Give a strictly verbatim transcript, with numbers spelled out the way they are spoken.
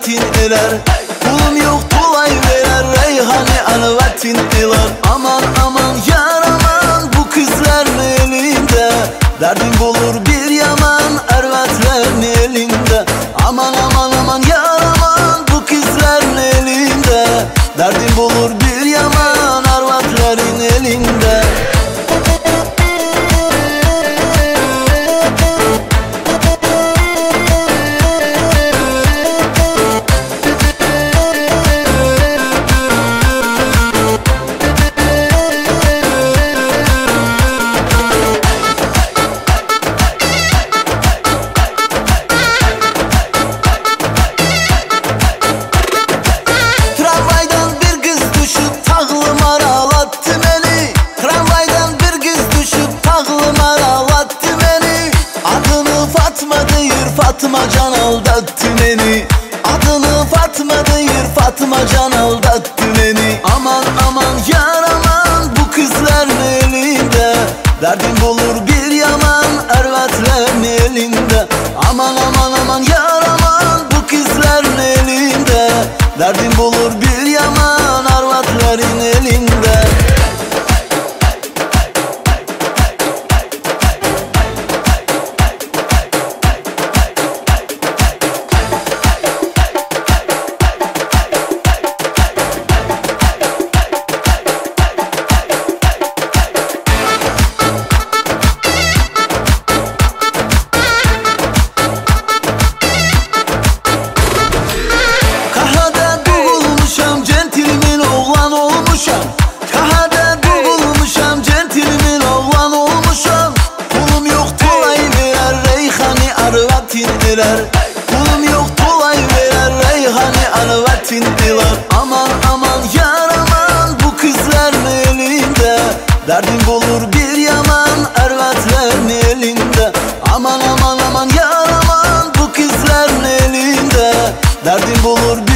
arvatin erer. Kulum yok tulay verer, reyhani arvatin eler. Aman aman yar aman, bu kızların elinde derdim bulur bir yaman, arvatların elinde. Aman aman aman yar aman, bu kızların elinde derdim bulur bir yaman, arvatların elinde. Fatma Can aldattı beni. Adını Fatma değil, Fatma Can aldattı beni. Aman aman yar aman, bu kızların elinde derdim bulur bir yaman, arvatların elinde. Aman aman aman yar aman, bu kızların elinde derdim bulur bir yaman, arvatların elinde. Kulum yok tulay verer, reyhani arvatin eler. Aman aman yar aman, bu kızların elinde derdim bulur bir yaman, arvatların elinde. Aman aman aman yar aman, bu kızların elinde derdim bulur bir